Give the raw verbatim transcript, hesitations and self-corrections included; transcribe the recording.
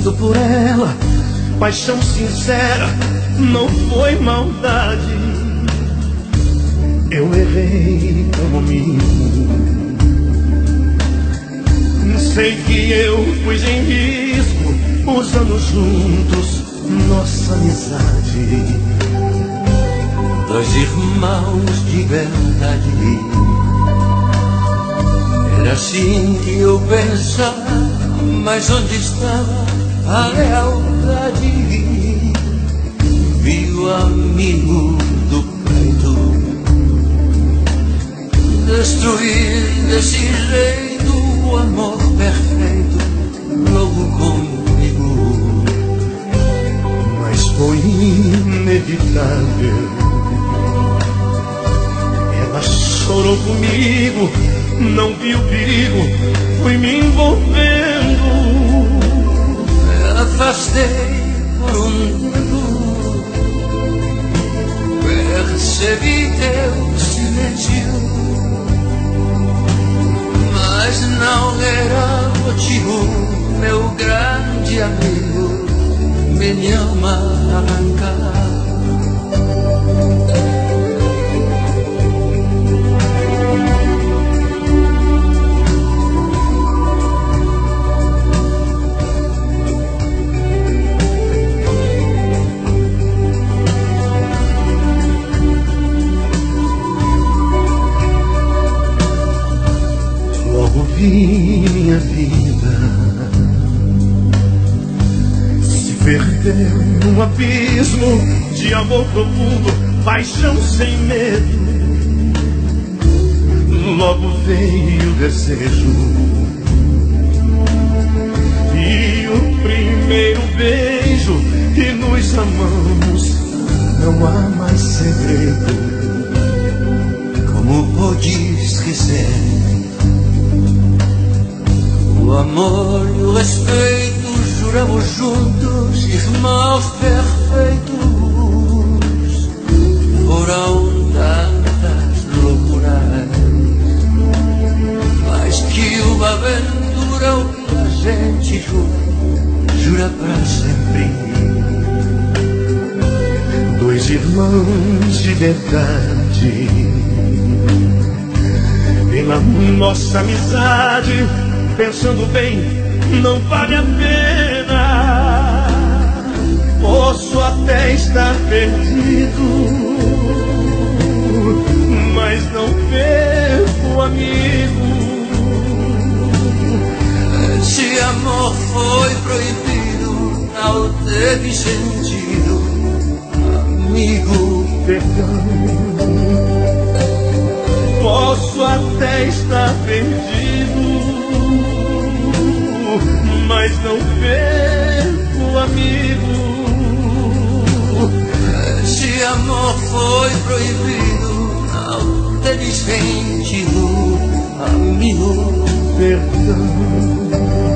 sinto por ela, paixão sincera, não foi maldade. Eu errei como amigo, sei que eu pus em risco, usando juntos nossa amizade. Dois irmãos de verdade, era assim que eu pensava, mas onde estava a lealdade? Vi o amigo do peito destruir desse jeito o amor perfeito logo comigo. Mas foi inevitável, ela chorou comigo, não viu o perigo, fui me envolvendo. Afastei por um tempo, percebi teu silêncio, mas não era motivo, meu grande amigo, minha alma arrancar. Vi minha vida se perder num abismo de amor profundo, paixão sem medo. Logo veio o desejo e o primeiro beijo, e nos amamos, não há mais segredo. Como podes esquecer o amor e o respeito? Juramos juntos, irmãos perfeitos. Foram tantas loucuras, mas que uma aventura o que a gente jura, jura pra sempre. Dois irmãos de verdade, pela nossa amizade, pensando bem, não vale a pena. Posso até estar perdido, mas não perco o amigo. Esse amor foi proibido, não teve sentido, amigo. Perdão, posso até estar perdido, mas não perco o amigo. Esse amor foi proibido, não teve sentido, amigo. Perdão.